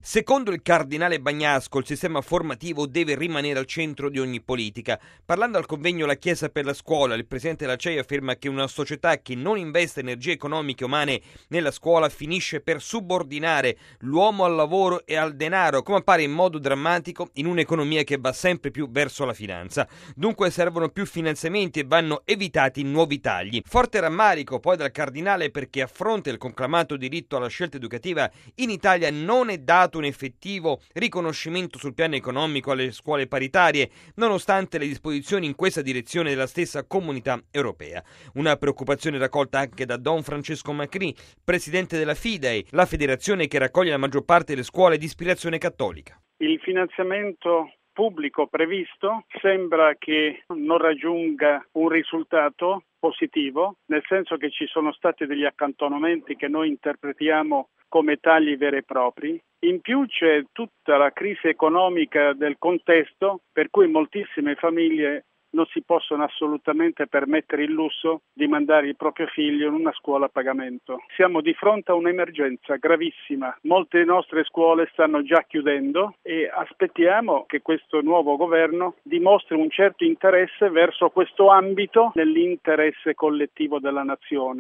Secondo il cardinale Bagnasco, il sistema formativo deve rimanere al centro di ogni politica. Parlando al convegno La Chiesa per la scuola, il presidente della CEI afferma che una società che non investe energie economiche e umane nella scuola finisce per subordinare l'uomo al lavoro e al denaro, come appare in modo drammatico in un'economia che va sempre più verso la finanza. Dunque servono più finanziamenti e vanno evitati nuovi tagli. Forte rammarico poi dal cardinale perché a fronte del conclamato diritto alla scelta educativa in Italia non è dato un effettivo riconoscimento sul piano economico alle scuole paritarie, nonostante le disposizioni in questa direzione della stessa Comunità Europea. Una preoccupazione raccolta anche da Don Francesco Macri, presidente della FIDE, la federazione che raccoglie la maggior parte delle scuole di ispirazione cattolica. Il finanziamento pubblico previsto sembra che non raggiunga un risultato positivo, nel senso che ci sono stati degli accantonamenti che noi interpretiamo come tagli veri e propri. In più c'è tutta la crisi economica del contesto, per cui moltissime famiglie non si possono assolutamente permettere il lusso di mandare il proprio figlio in una scuola a pagamento. Siamo di fronte a un'emergenza gravissima. Molte nostre scuole stanno già chiudendo e aspettiamo che questo nuovo governo dimostri un certo interesse verso questo ambito nell'interesse collettivo della nazione.